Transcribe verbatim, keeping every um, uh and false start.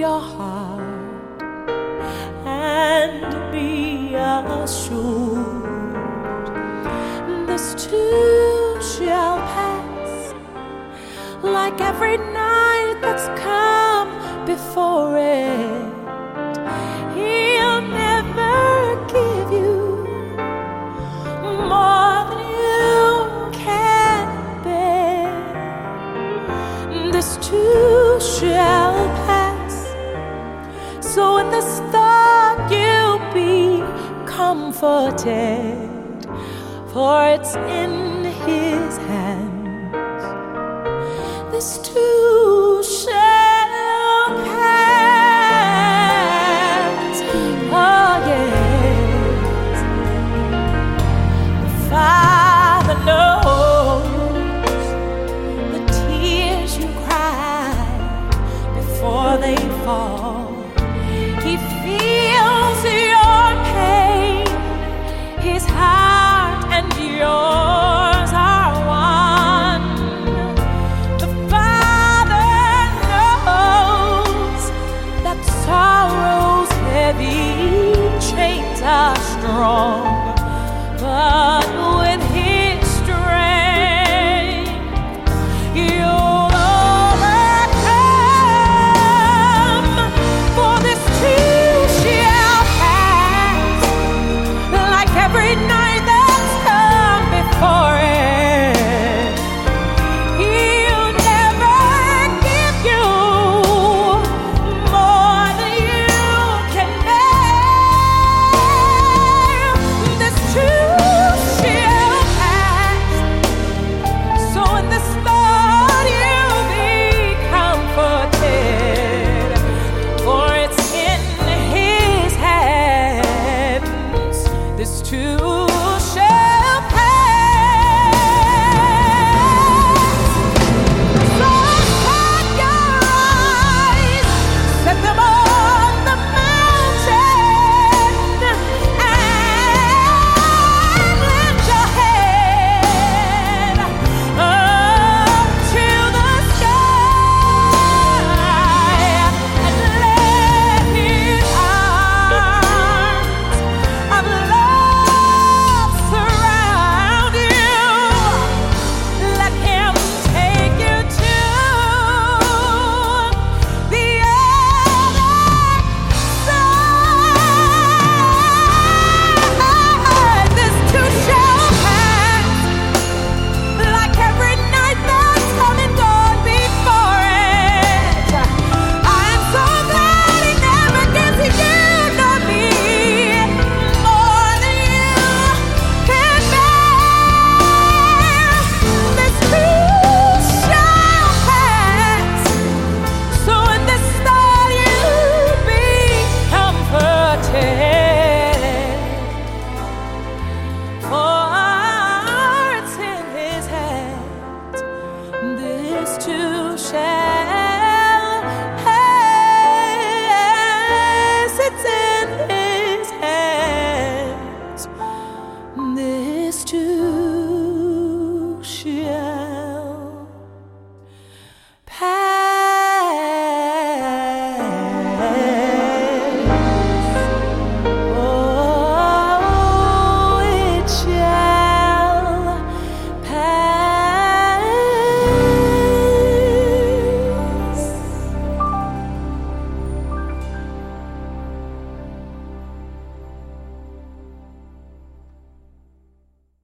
your heart and be assured, this too shall pass, like every night that's come before it. He'll never give you more than you can bear. This too shall pass, so in this thought you'll be comforted, for it's in His hands. This too shall pass. Oh yes, the Father knows the tears you cry before they fall.